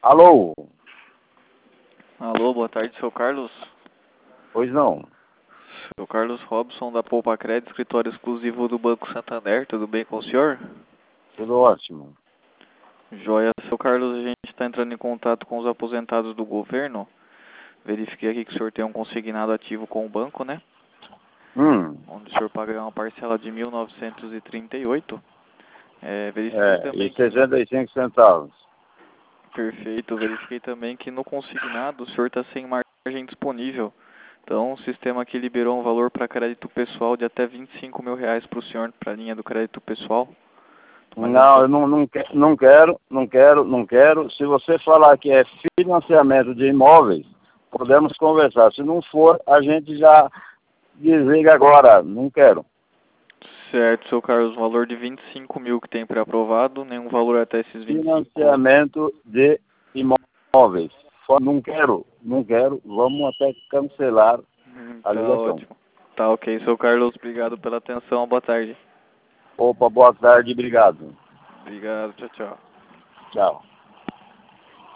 Alô? Alô, boa tarde, seu Carlos. Pois não. Seu Carlos Robson, da Poupa Crédito, escritório exclusivo do Banco Santander, tudo bem com o senhor? Tudo ótimo. Joia. Seu Carlos, a gente está entrando em contato com os aposentados do governo. Verifiquei aqui que o senhor tem um consignado ativo com o banco, né? Onde o senhor paga uma parcela de 1.938. Verifiquei também e que... 65 centavos. Perfeito. Verifiquei também que no consignado o senhor está sem margem disponível. Então, o sistema aqui liberou um valor para crédito pessoal de até R$ 25.000 para o senhor, para a linha do crédito pessoal. Mas Não, eu não quero. Se você falar que é financiamento de imóveis, podemos conversar. Se não for, a gente já desliga agora. Não quero. Certo, seu Carlos, o valor de 25 mil que tem pré-aprovado, nenhum valor até esses 25. Financiamento de imóveis. Não quero. Vamos até cancelar a Tá ligação. ótimo. Tá ok, seu Carlos, obrigado pela atenção, boa tarde. Opa, boa tarde, obrigado. Obrigado, tchau, tchau. Tchau.